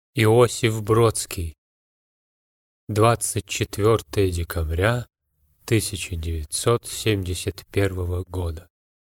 Иосиф Бродский. 24 декабря 1971 года.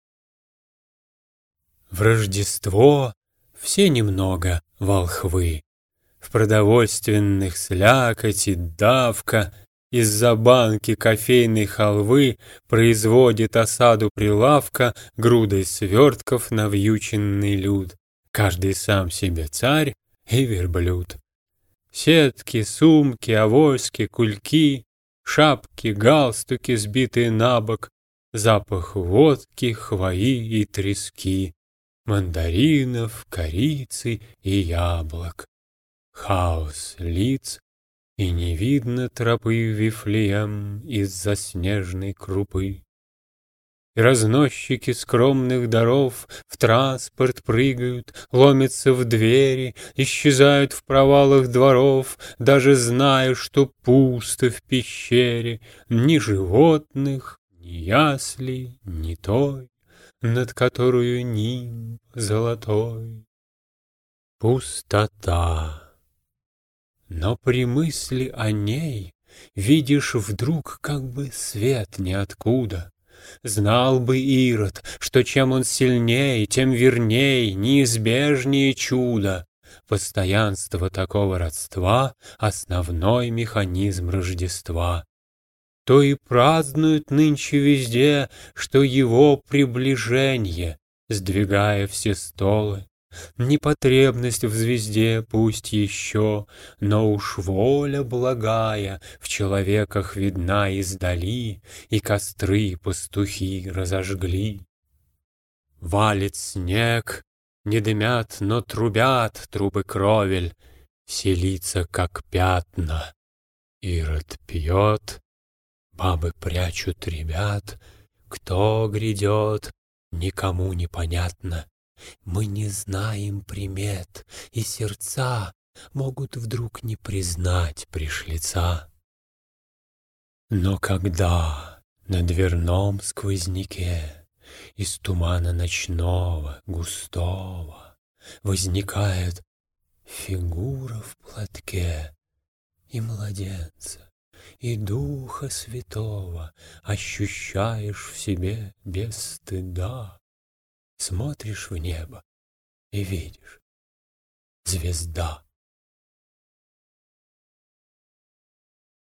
В Рождество все немного волхвы, в продовольственных слякоти давка, из-за банки кофейной халвы производит осаду прилавка грудой свертков навьюченный люд. Каждый сам себе царь и верблюд. Сетки, сумки, авоськи, кульки, шапки, галстуки, сбитые на бок, запах водки, хвои и трески, мандаринов, корицы и яблок. Хаос лиц, и не видно тропы в Вифлеем из-за снежной крупы. И разносчики скромных даров в транспорт прыгают, ломятся в двери, исчезают в провалах дворов, даже зная, что пусто в пещере, ни животных, ни яслей, ни той, над которую нимб золотой. Пустота. Но при мысли о ней видишь вдруг как бы свет ниоткуда. Знал бы Ирод, что чем он сильней, тем верней, неизбежнее чудо. Постоянство такого родства — основной механизм Рождества. То и празднуют нынче везде, что его приближение, сдвигая все столы. Не потребность в звезде пусть еще, но уж воля благая в человеках видна издали, и костры пастухи разожгли. Валит снег, не дымят, но трубят трубы кровель, все лица как пятна. Ирод пьет, бабы прячут ребят, кто грядет, никому не понятно. Мы не знаем примет, и сердца могут вдруг не признать пришлица. Но когда на дверном сквозняке из тумана ночного, густого, возникает фигура в платке, и младенца, и Духа Святого ощущаешь в себе без стыда, смотришь в небо и видишь — звезда.